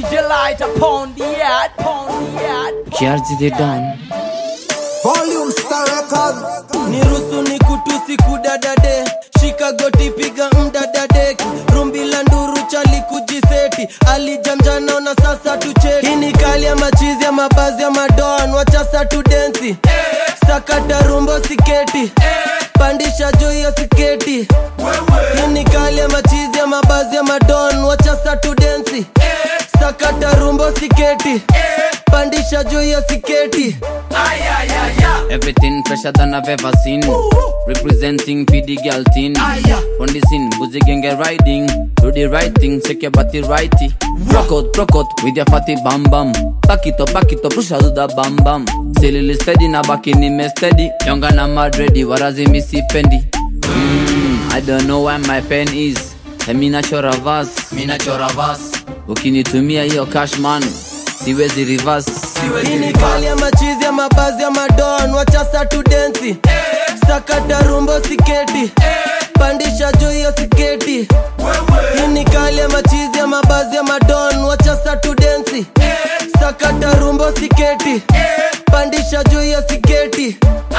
DJ light upon the yard, Kiarzi they done. Volume Star Records. Nirusu ni kutusi kudadade, shika goti piga mdadadeki, rumbi la nduru chali kujiseti, alijamjana na sasa tucheki. Hii ni kali ya machizi ya mabazi ya madon, wacha sa tu densi, sakata rumbo siketi, pandisha juu ya siketi. Hii ni kali ya machizi ya mabazi ya madon, wacha sa tu densi, sakata rumbo siketi, pandisha juu ya siketi. Everything fresher than I've ever seen. Representing PD girl teen. On the scene, Buzi gang riding. Do the right thing, shake your body righty. Rock out with your fatty bam bam. Back it up, push out the bam bam. Silly steady na back in me steady. Younger na mad ready, warazi missy pendi. I don't know where my pen is. Mina chora verse. Ukinitumia hiyo cash man, siwezi reverse. Hii ni kali ya machizi ya mabazi ya madon, wacha sa tu densi, sakata rumbo siketi, pandisha juu ya siketi. Hii ni kali ya machizi ya mabazi ya madon, wacha sa tu densi, sakata rumbo siketi, pandisha juu ya siketi.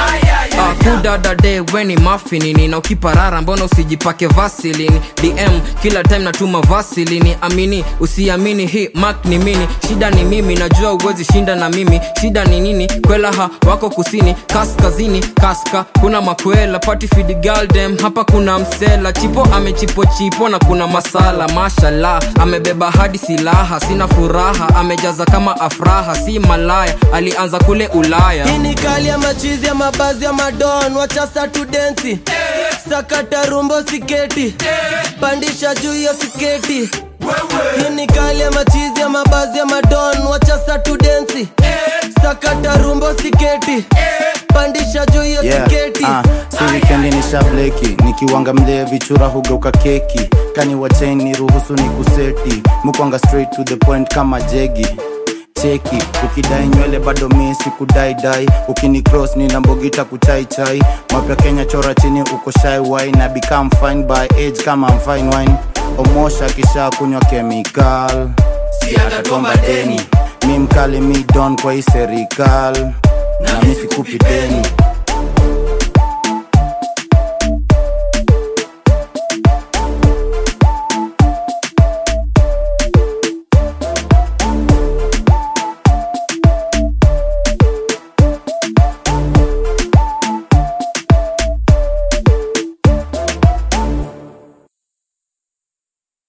Kudadade weni maffinini, na ukiparara mbona usijipake vaseline. DM kila time natuma vaseline, amini usiamini hii mark ni mini. Shida ni mimi, najua uwezi shinda na mimi. Shida ni nini? Kwela wako kusini, kaskazini, kaska kuna makwela, party feed girl dem. Hapa kuna msela, chipo amechipo na kuna masala. Mashallah, amebeba hadi silaha, sina furaha, amejaza kama afraha, si malaya, alianza kule Ulaya. Hii ni kali ya machizi ya mabazi ya madon, wacha sa tu densi, sakata rumbo siketi, pandisha juu ya siketi. Hii ni kali ya machizi ya mabazi ya madon, wacha sa tu densi, sakata rumbo siketi, pandisha juu ya siketi. Si weekend ni shableki, nikiwanga mlee vichura hugeuka keki. Kani wa chain ni ruhusu ni kuseti, mukwanga straight to the point kama jegi. Cheki, ukidai nywele bado mimi sikudai. Ukini cross ni nambogita kuchai. Mapya Kenya chora chini uko shy wine. Na become fine by age kama I'm fine wine. Omosha kisha kunywa chemical, si atatomba deni. Mi mkali mi don kwa hii serikal, na mi sikupi deni.